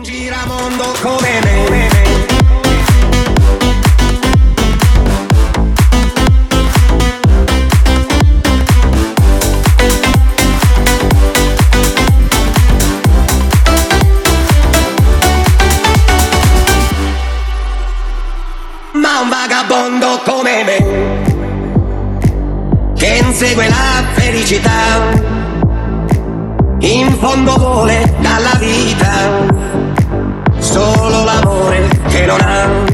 giramondo come me. Ma un vagabondo come me, che insegue la felicità, in fondo vuole dalla vita solo l'amore che non ha.